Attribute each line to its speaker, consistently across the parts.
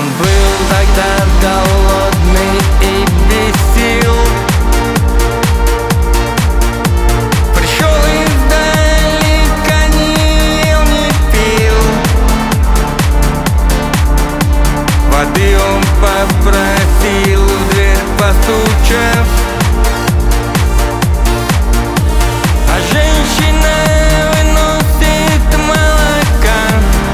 Speaker 1: Он был тогда голодный и без сил. Пришел издалека, не ел, не пил. Воды он попросил, в дверь постучав. А женщина выносит молока.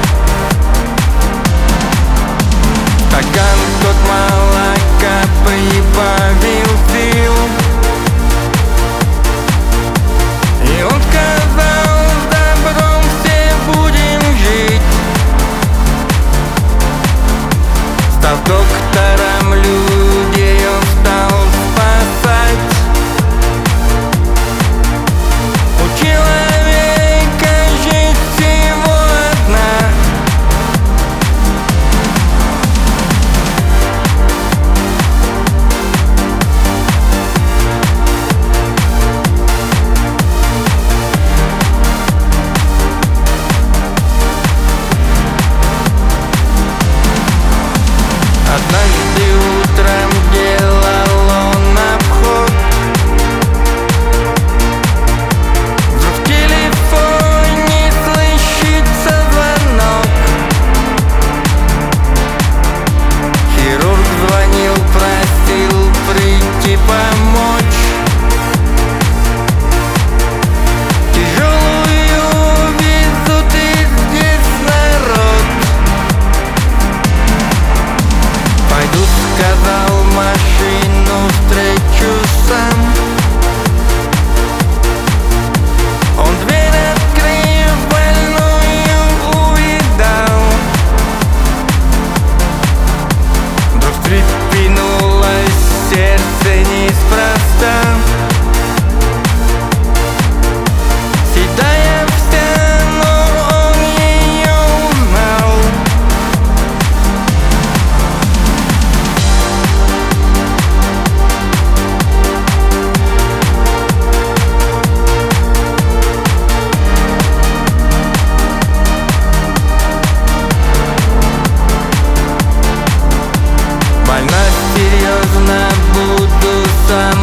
Speaker 1: Стакан тот молока прибавил сил. И он сказал: с добром все будем жить. Став доктором людей, он стал спасать. У человека жизнь всего одна. Однажды утром делал он обход. Вдруг в телефоне слышится звонок. Хирург звонил, просил прийти помочь. Тяжелую везут, и здесь народ. Пойду, сказал, машину встречу сам. Он дверь открыв, больную увидал. Вдруг встрепенулось сердце неспроста. Седая вся, но он ее узнал. Больна серьезно, буду сам